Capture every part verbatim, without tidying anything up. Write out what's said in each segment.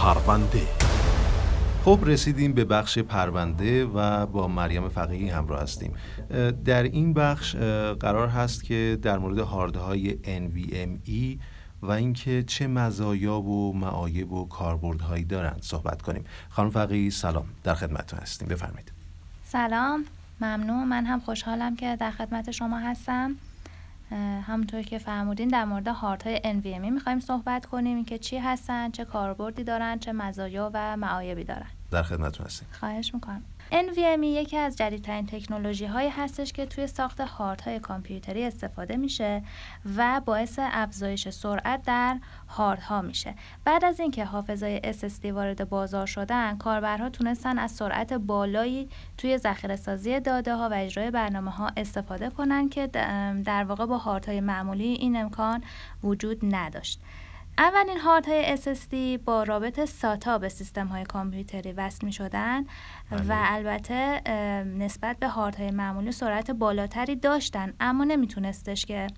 پرونده. خب رسیدیم به بخش پرونده و با مریم فقیهی همراه هستیم. در این بخش قرار هست که در مورد هاردهای ان وی ام ای و اینکه چه مزایا و معایب و کاربردهایی دارند صحبت کنیم. خانم فقیهی سلام، در خدمتتون هستیم، بفرمایید. سلام، ممنون. من هم خوشحالم که در خدمت شما هستم. همونطور که فرمودین در مورد هاردهای ان وی ام ای می‌خوایم صحبت کنیم، اینکه چی هستن، چه کاربردی دارن، چه مزایا و معایبی دارن. در خدمتتون هستیم. خواهش میکنم. ان وی ام ای یکی از جدیدترین تکنولوژی‌هایی هستش که توی ساخت هاردهای کامپیوتری استفاده میشه و باعث افزایش سرعت در هاردها میشه. بعد از اینکه حافظه‌های اس اس دی وارد بازار شدن، کاربرها تونستن از سرعت بالایی توی ذخیره‌سازی داده‌ها و اجرای برنامه‌ها استفاده کنن که در واقع با هاردهای معمولی این امکان وجود نداشت. اولین هاردهای اس اس دی با رابط ساتا به سیستم‌های کامپیوتری وصل می‌شدن و البته نسبت به هاردهای معمولی سرعت بالاتری داشتن، اما نمیتونستش که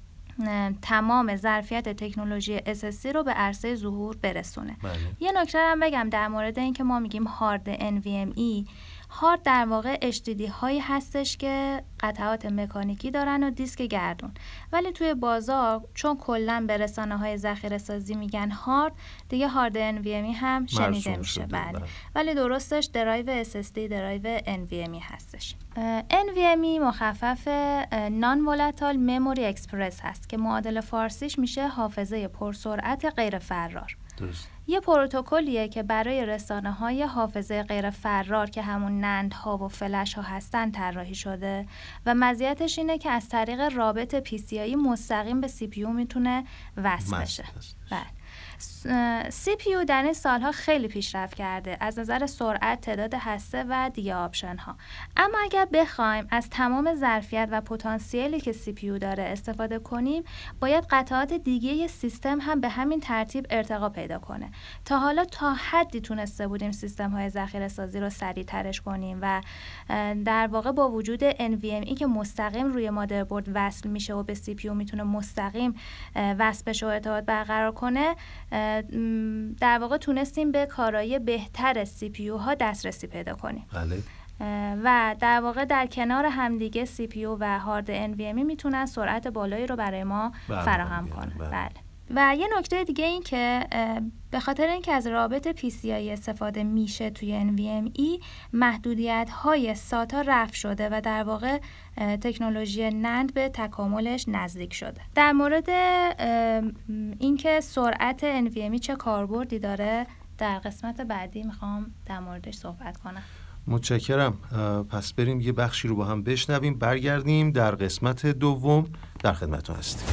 تمام ظرفیت تکنولوژی اس اس دی رو به عرصه ظهور برسونه. بله. یه نکته هم بگم در مورد این که ما میگیم هارد ان وی ام ای، هارد در واقع اچ دی دی هایی هستش که قطعات مکانیکی دارن و دیسک گردون، ولی توی بازار چون کلا به رسانه های ذخیره سازی میگن هارد، دیگه هارد ان وی ام ای هم شنیده میشه. بله. ولی درستش درایو اس اس دی درایو ان وی ام ای هستش. ان وی ام ای مخفف نان ولاتایل مموری اکسپرس هست که معادل فارسیش میشه حافظه پرسرعت غیر فرار. درست. یه پروتکلیه که برای رسانه‌های حافظه غیر فرار که همون نندها و فلش ها هستن طراحی شده و مزیتش اینه که از طریق رابط پی سی آی مستقیم به سی پی یو میتونه وصل بشه. بله. سی پی یو در این سالها خیلی پیشرفت کرده از نظر سرعت، تعداد هسته و دیگه آپشن ها. اما اگر بخوایم از تمام ظرفیت و پتانسیلی که سی پی یو داره استفاده کنیم، باید قطعات دیگه سیستم هم به همین ترتیب ارتقا پیدا کنه. تا حالا تا حدی تونسته بودیم سیستم های ذخیره سازی رو سریع ترش کنیم و در واقع با وجود ان وی ام ای که مستقیم روی مادربرد وصل میشه و به سی پی یو میتونه مستقیم وصل بشه و ارتباط برقرار کنه، در واقع تونستیم به کارایی بهتر سی پی یو ها دسترسی پیدا کنیم. بله. و در واقع در کنار همدیگه سی پی یو و هارد ان وی ام ای میتونن سرعت بالایی رو برای ما فراهم کنن. بله. بله. و یه نکته دیگه این که به خاطر اینکه از رابط پی سی آی استفاده میشه توی ان وی ام ای، محدودیت های ساتا رفع شده و در واقع تکنولوژی نند به تکاملش نزدیک شده. در مورد اینکه سرعت ان وی ام ای چه کاربردی داره در قسمت بعدی میخوام در موردش صحبت کنم. متشکرم. پس بریم یه بخشی رو با هم بشنویم، برگردیم در قسمت دوم در خدمتتون هستیم.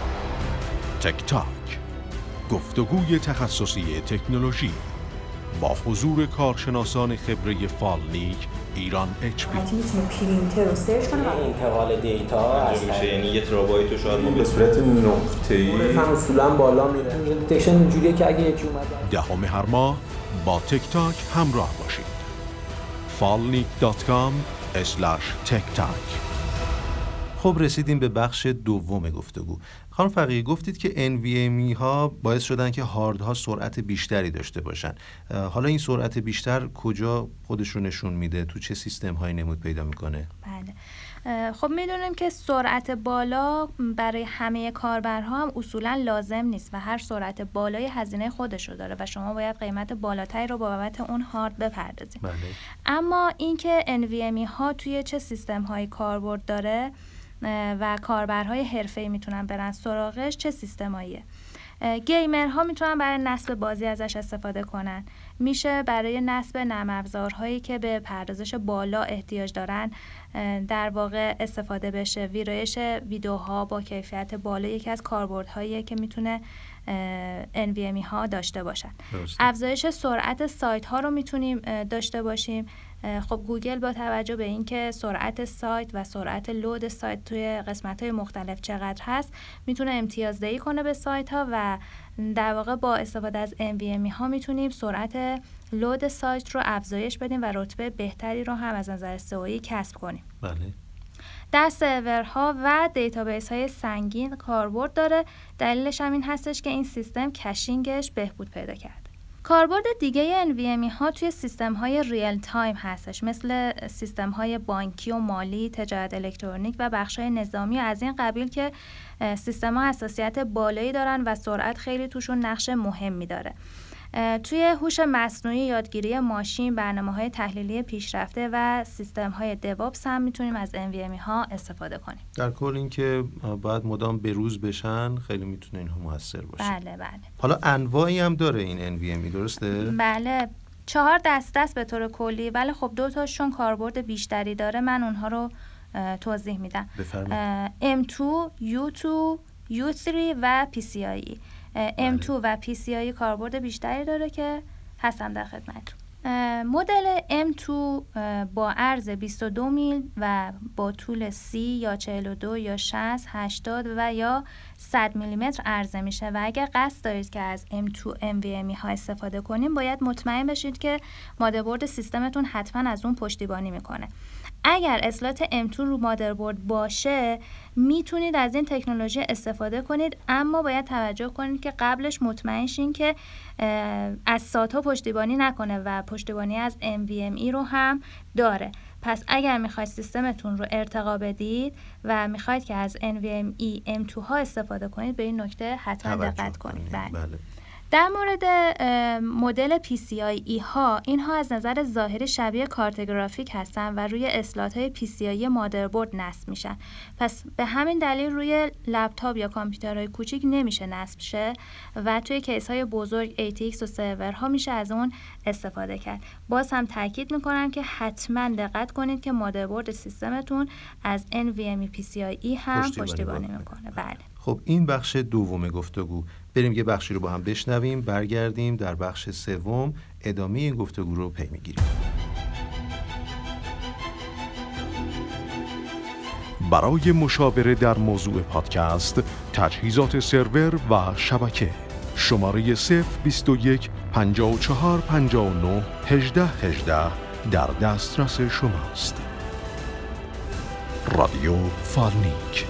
تک تاک، گفتگوی تخصصی تکنولوژی با حضور کارشناسان خبره فالنیک ایران اچ پی. میتونیم پرینتر رو سرچ کنیم و انتقال دیتا از میشه، یعنی یه ترابایت رو شاید ما به صورت نقطه‌ای رقم اصولا بالا میره. دیتکشن اینجوریه که اگه یکی اومد دهم هر ماه با تک تاک همراه باشید. فالنیک دات کام اسلش تک تاک. خب رسیدیم به بخش دوم گفتگو. خانم فقیهی گفتید که ان وی ام ای ها باعث شدن که هاردها سرعت بیشتری داشته باشن. حالا این سرعت بیشتر کجا خودش رو نشون میده؟ تو چه سیستم هایی نمود پیدا میکنه؟ بله. خب میدونیم که سرعت بالا برای همه کاربرها هم اصولا لازم نیست و هر سرعت بالای هزینه خودش رو داره و شما باید قیمت بالاتری رو بابت اون هارد بپردازید. بله. اما اینکه ان وی ام ای ها توی چه سیستم هایی کاربرد داره و کاربرهای حرفه‌ای میتونن برن سراغش، چه سیستماییه؟ گیمرها میتونن برای نصب بازی ازش استفاده کنن. میشه برای نصب نرم افزارهایی که به پردازش بالا احتیاج دارن در واقع استفاده بشه. ویرایش ویدیوها با کیفیت بالا یکی از کاربردهاییه که میتونه ان وی ام ای ها داشته باشن. افزایش سرعت سایت ها رو میتونیم داشته باشیم. خب گوگل با توجه به اینکه سرعت سایت و سرعت لود سایت توی قسمت‌های مختلف چقدر هست، میتونه امتیازدهی کنه به سایت ها و در واقع با استفاده از ان وی ام ای ها میتونیم سرعت لود سایت رو افزایش بدیم و رتبه بهتری رو هم از نظر سئو کسب کنیم. بله. در سرورها و دیتابیس های سنگین کاربرد داره. دلیلش هم این هستش که این سیستم کشینگش بهبود پیدا کرده. کاربرد دیگه ان وی ام ای ها توی سیستم های ریل تایم هستش، مثل سیستم های بانکی و مالی، تجارت الکترونیک و بخش های نظامی و از این قبیل که سیستم ها حساسیت بالایی دارن و سرعت خیلی توشون نقش مهمی داره. توی هوش مصنوعی، یادگیری ماشین، برنامه‌های تحلیلی پیشرفته و سیستم‌های دیوآپس هم میتونیم از ان وی ام ای ها استفاده کنیم. در کل این که باید مدام بروز بشن خیلی میتونه اینها موثر باشه. بله بله. حالا انواعی هم داره این ان وی ام ای، درسته؟ بله. چهار دسته است به طور کلی، ولی خب دو تاشون کاربرد بیشتری داره. من اونها رو توضیح میدم. بفرمایید. ام تو، یو تو، یو سری و پی سی آی ای. ام تو و پی سی آی کاربرد بیشتری داره که هستم در خدمتتون. مدل ام تو با عرض بیست و دو میل و با طول سی یا چهل و دو یا شصت، هشتاد و یا صد میلیمتر عرضه میشه و اگر قصد دارید که از ام تو ان وی ام ای ها استفاده کنیم باید مطمئن بشید که مادربرد سیستمتون حتما از اون پشتیبانی میکنه. اگر اسلات ام تو رو مادربرد باشه میتونید از این تکنولوژی استفاده کنید، اما باید توجه کنید که قبلش مطمئن شین که از ساتا پشتیبانی نکنه و پشتیبانی از ان وی ام ای رو هم داره. پس اگر میخواید سیستمتون رو ارتقا بدید و میخواید که از ان وی ام ای ام تو ها استفاده کنید به این نکته حتما دقت کنید. بله. بله. در مورد مدل پی سی آی ای ها، اینها از نظر ظاهری شبیه کارت گرافیک هستن و روی اسلات های پی سی آی مادربرد نصب میشن. پس به همین دلیل روی لپتاپ یا کامپیوترهای کوچیک نمیشه نصب شه و توی کیس های بزرگ ای تی ایکس و سرورها میشه از اون استفاده کرد. باز هم تاکید میکنم که حتما دقت کنید که مادربرد سیستمتون از ان وی ام ای پی سی آی ای هم پشتیبانی میکنه. بله. خب این بخش دوم گفتگو. بریم یه بخشی رو با هم بشنویم، برگردیم در بخش سوم ادامه این گفتگو رو پی میگیریم. برای مشاوره در موضوع پادکست، تجهیزات سرور و شبکه، شماره صفر بیست و یک پنجاه و چهار پنجاه و نه هجده هجده در دسترس شماست. رادیو فالنیک.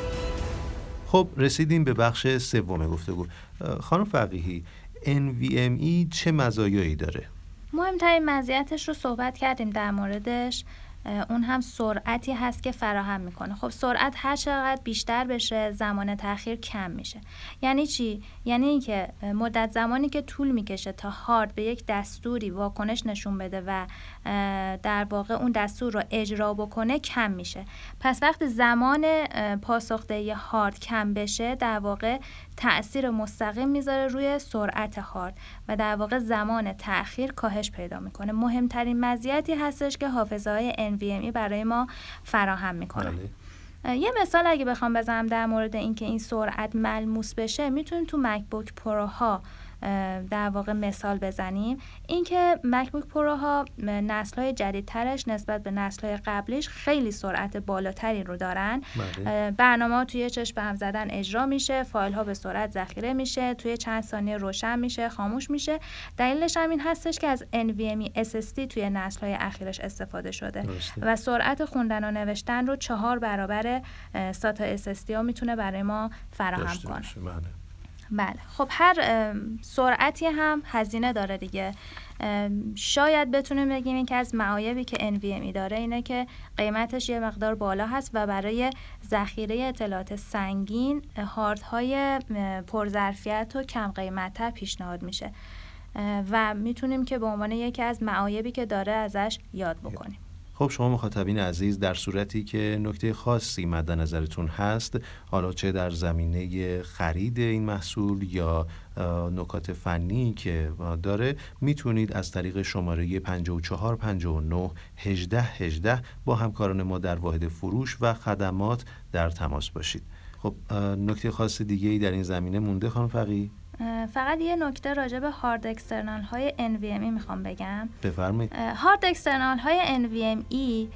خب رسیدیم به بخش سوم گفتگو. خانم فقیهی، ان وی ام ای چه مزایایی داره؟ مهمترین مزیتش رو صحبت کردیم در موردش، اون هم سرعتی هست که فراهم میکنه. خب سرعت هر چقدر بیشتر بشه زمان تأخیر کم میشه. یعنی چی؟ یعنی اینکه مدت زمانی که طول میکشه تا هارد به یک دستوری واکنش نشون بده و در واقع اون دستور رو اجرا بکنه کم میشه. پس وقتی زمان پاسخدهی هارد کم بشه در واقع تأثیر مستقیم میذاره روی سرعت هارد و در واقع زمان تأخیر کاهش پیدا میکنه. مهمترین مزیتی هستش که حافظه‌های ان وی ام ای برای ما فراهم میکنه. بله. یه مثال اگه بخوام بزنم در مورد اینکه این سرعت ملموس بشه، میتونیم تو مکبوک پروها در واقع مثال بزنیم. اینکه مکبوک پروها نسل‌های جدیدترش نسبت به نسل‌های قبلیش خیلی سرعت بالاتری رو دارن. بله. برنامه‌ها توی چشم به هم زدن اجرا میشه، فایل‌ها به سرعت ذخیره میشه، توی چند ثانیه روشن میشه، خاموش میشه. دلیلش هم این هستش که از ان وی ام ای اس اس دی توی نسل‌های اخیرش استفاده شده. درسته. و سرعت خوندن و نوشتن رو چهار برابر ساتا اس اس دی ها میتونه برای ما فراهم کنه. بله. بله. خب هر سرعتی هم هزینه داره دیگه. شاید بتونیم بگیم این که از معایبی که ان وی ام ای داره اینه که قیمتش یه مقدار بالا هست و برای ذخیره اطلاعات سنگین هاردهای پرظرفیت و کم قیمت‌تر پیشنهاد میشه و میتونیم که به عنوان یکی از معایبی که داره ازش یاد بکنیم. خب شما مخاطبین عزیز، در صورتی که نکته خاصی مد نظرتون هست، حالا چه در زمینه خرید این محصول یا نکات فنی که داره، میتونید از طریق شماره پنجاه و چهار پنجاه و نه هجده هجده با همکاران ما در واحد فروش و خدمات در تماس باشید. خب نکته خاص دیگه ای در این زمینه مونده خانم فقیه؟ فقط یه نکته راجع به هارد اکسترنال های ان وی ام ای میخوام بگم. بفرمایید. هارد اکسترنال های ان وی ام ای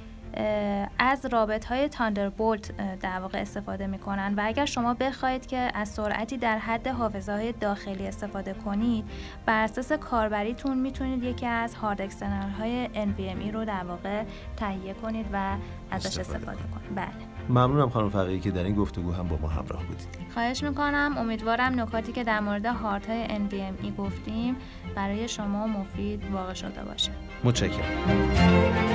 از رابط های تاندربولت در واقع استفاده میکنن و اگر شما بخواید که از سرعتی در حد حافظه های داخلی استفاده کنید، بر اساس کاربریتون میتونید یکی از هارد اکسترنال های ان وی ام ای رو در واقع تهیه کنید و ازش استفاده, استفاده کنید. بله. ممنونم خانم فقیهی که در این گفتگو هم با ما همراه بودید. خواهش میکنم. امیدوارم نکاتی که در مورد هاردهای ان وی ام ای گفتیم برای شما مفید واقع شده باشه. متشکرم.